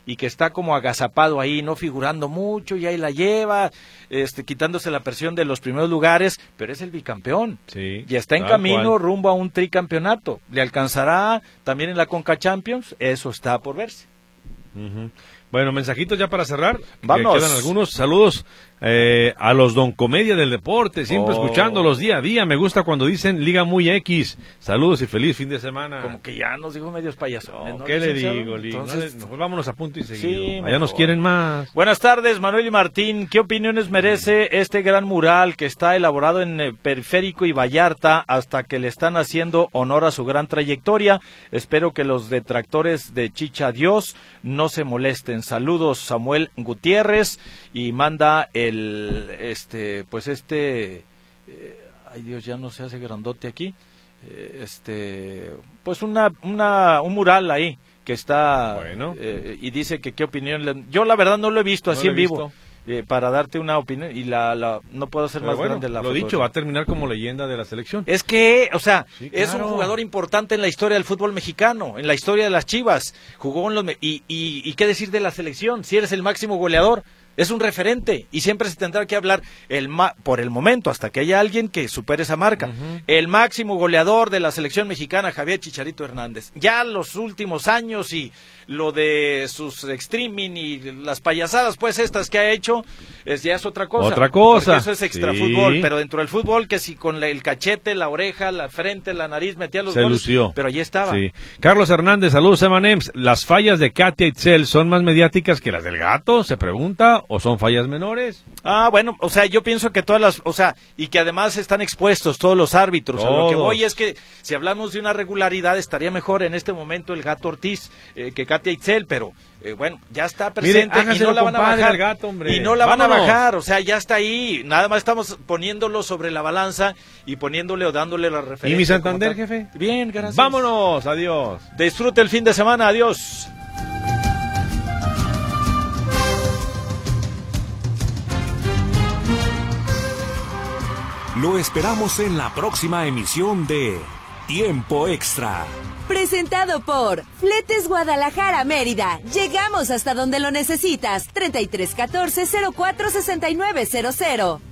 y que está como agazapado ahí, no figurando mucho, y ahí la lleva, este, quitándose la presión de los primeros lugares, pero es el bicampeón, sí, y está en camino cual. rumbo a un tricampeonato. ¿Le alcanzará también en la Conca Champions? Eso está por verse. Uh-huh. Bueno, mensajitos ya para cerrar. Vamos. Quedan algunos saludos eh, a los Don Comedia del deporte, siempre oh. escuchándolos día a día. Me gusta cuando dicen Liga Muy X. Saludos y feliz fin de semana. Como que ya nos dijo medios payasones. No, ¿no? ¿Qué le digo, Liga? Entonces, no, pues vámonos a punto y seguido. Sí, Allá mejor. nos quieren más. Buenas tardes, Manuel y Martín. ¿Qué opiniones merece este gran mural que está elaborado en eh, Periférico y Vallarta hasta que le están haciendo honor a su gran trayectoria? Espero que los detractores de Chicha Dios no se molesten. Saludos, Samuel Gutiérrez, y manda el este pues este eh, ay Dios, ya no se hace grandote aquí, eh, este pues una una un mural ahí que está bueno. eh, y dice que qué opinión le... yo la verdad no lo he visto así no en vivo eh, para darte una opinión, y la, la no puedo hacer Pero más bueno, grande la lo foto. dicho, va a terminar como leyenda de la selección. Es que, o sea, sí, es claro. un jugador importante en la historia del fútbol mexicano, en la historia de las Chivas. Jugó en los... Y, y, y qué decir de la selección, si eres el máximo goleador. Es un referente y siempre se tendrá que hablar el ma por el momento, hasta que haya alguien que supere esa marca. Uh-huh. El máximo goleador de la selección mexicana, Javier Chicharito Hernández. Ya los últimos años y lo de sus streaming y las payasadas, pues estas que ha hecho, es, ya es otra cosa. Otra cosa. Eso es extra sí. fútbol, pero dentro del fútbol, que si con la, el cachete, la oreja, la frente, la nariz, metía los se goles. Lució. Pero allí estaba. Sí. Carlos Hernández, saludos, Emanems. ¿Las fallas de Katia Itzel son más mediáticas que las del Gato? Se pregunta. ¿O son fallas menores? Ah, bueno, o sea, yo pienso que todas las, o sea, y que además están expuestos todos los árbitros. Todos. A lo que voy es que si hablamos de una regularidad, estaría mejor en este momento el Gato Ortiz eh, que Katia Itzel, pero eh, bueno, ya está presente. Mire, y no la van a bajar. Gato, hombre. Y no la Vámonos. van a bajar, o sea, ya está ahí. Nada más estamos poniéndolo sobre la balanza y poniéndole o dándole la referencia. ¿Y mi Santander, jefe? Bien, gracias. Vámonos, adiós. Disfrute el fin de semana, adiós. Lo esperamos en la próxima emisión de Tiempo Extra. Presentado por Fletes Guadalajara Mérida. Llegamos hasta donde lo necesitas. treinta y tres catorce cero cuatro sesenta y nueve cero cero.